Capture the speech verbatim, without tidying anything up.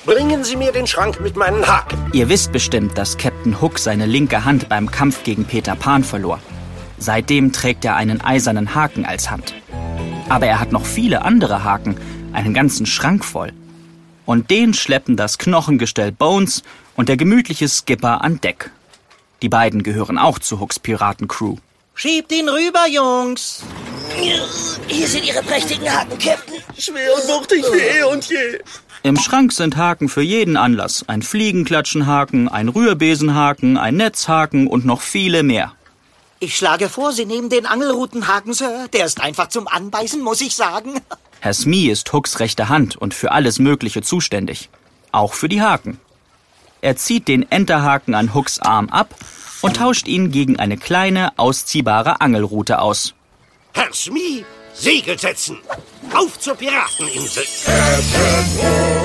Bringen Sie mir den Schrank mit meinen Haken. Ihr wisst bestimmt, dass Captain Hook seine linke Hand beim Kampf gegen Peter Pan verlor. Seitdem trägt er einen eisernen Haken als Hand. Aber er hat noch viele andere Haken, einen ganzen Schrank voll. Und den schleppen das Knochengestell Bones und der gemütliche Skipper an Deck. Die beiden gehören auch zu Hooks Piratencrew. Schiebt ihn rüber, Jungs. Hier sind Ihre prächtigen Haken, Captain. Schwer und wuchtig wie eh und je. Im Schrank sind Haken für jeden Anlass. Ein Fliegenklatschenhaken, ein Rührbesenhaken, ein Netzhaken und noch viele mehr. Ich schlage vor, Sie nehmen den Angelrutenhaken, Sir. Der ist einfach zum Anbeißen, muss ich sagen. Herr Smee ist Hooks rechte Hand und für alles Mögliche zuständig. Auch für die Haken. Er zieht den Enterhaken an Hooks Arm ab und tauscht ihn gegen eine kleine, ausziehbare Angelrute aus. Herr Smee, Segel setzen. Auf zur Pirateninsel. Captain Hook.